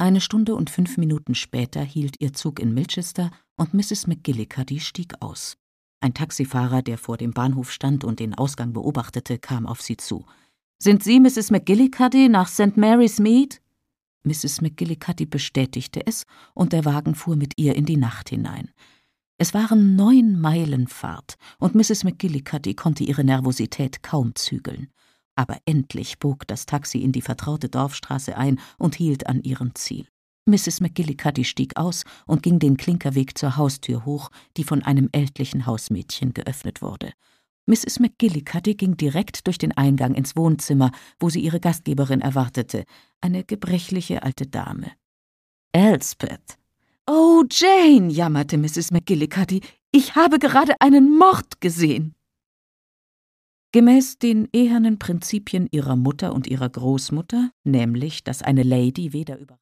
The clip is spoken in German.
1 Stunde und 5 Minuten später hielt ihr Zug in Milchester und Mrs. McGillicuddy stieg aus. Ein Taxifahrer, der vor dem Bahnhof stand und den Ausgang beobachtete, kam auf sie zu. »Sind Sie Mrs. McGillicuddy nach St. Mary's Mead?« Mrs. McGillicuddy bestätigte es, und der Wagen fuhr mit ihr in die Nacht hinein. Es waren 9 Meilen Fahrt, und Mrs. McGillicuddy konnte ihre Nervosität kaum zügeln. Aber endlich bog das Taxi in die vertraute Dorfstraße ein und hielt an ihrem Ziel. Mrs. McGillicuddy stieg aus und ging den Klinkerweg zur Haustür hoch, die von einem ältlichen Hausmädchen geöffnet wurde. Mrs. McGillicuddy ging direkt durch den Eingang ins Wohnzimmer, wo sie ihre Gastgeberin erwartete, eine gebrechliche alte Dame. »Elspeth!« »Oh, Jane«, jammerte Mrs. McGillicuddy, »ich habe gerade einen Mord gesehen.« Gemäß den ehernen Prinzipien ihrer Mutter und ihrer Großmutter, nämlich, dass eine Lady weder über